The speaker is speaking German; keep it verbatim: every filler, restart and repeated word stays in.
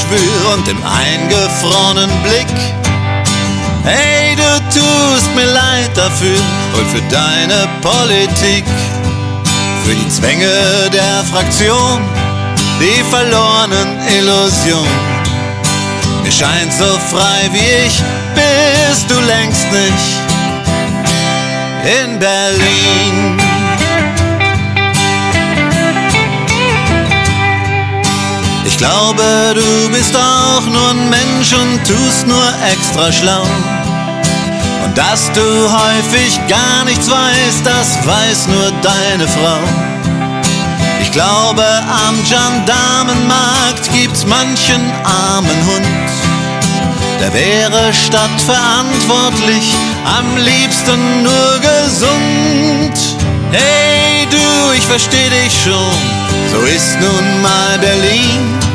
Geschwür und dem eingefrorenen Blick. Hey, du tust mir leid dafür und für deine Politik, für die Zwänge der Fraktion, die verlorenen Illusionen. Mir scheint, so frei wie ich bist du längst nicht in Berlin. Ich glaube, du bist auch nur ein Mensch und tust nur extra schlau. Und dass du häufig gar nichts weißt, das weiß nur deine Frau. Ich glaube, am Gendarmenmarkt gibt's manchen armen Hund, der wäre stadtverantwortlich am liebsten nur gesund. Hey du, ich versteh dich schon, so ist nun mal Berlin.